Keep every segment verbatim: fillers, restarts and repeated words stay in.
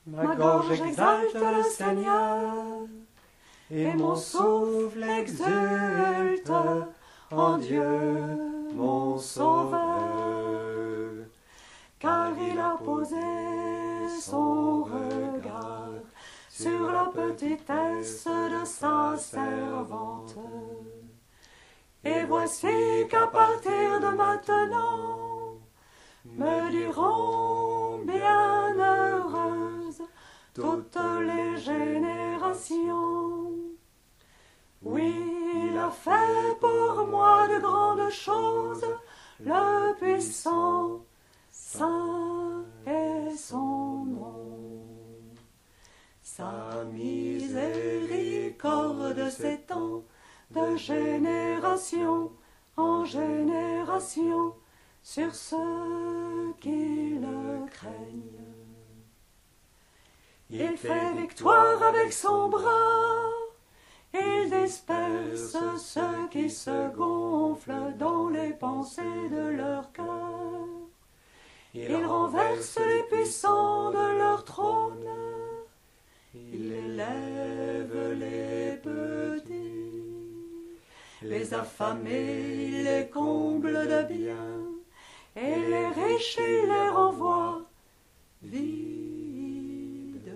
Ma gorge exalte le Seigneur, et mon souffle exulte en Dieu, mon Sauveur, car il a posé son regard sur la petitesse de sa servante. Et voici qu'à partir de maintenant, me diront bienheureuses toutes les générations. Oui, il a fait pour moi de grandes choses, le puissant, saint est son nom. Sa miséricorde s'étend de génération en génération sur ceux qui le craignent. Il fait victoire avec son bras, il disperse ceux qui se gonflent dans les pensées de leur cœur. Il renverse les puissants de leur trône, il élève les petits, les affamés, il les comble de bien, et les riches, il les renvoie vides.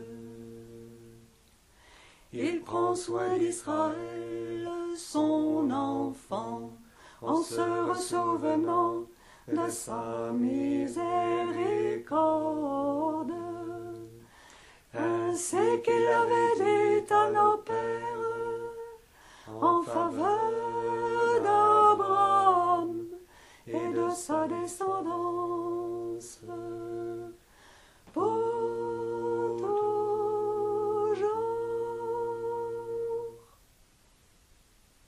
Il prend soin d'Israël, son enfant, en se ressouvenant de sa miséricorde, ainsi qu'il l'avait dit à nos pères en faveur d'Abraham et de sa descendance.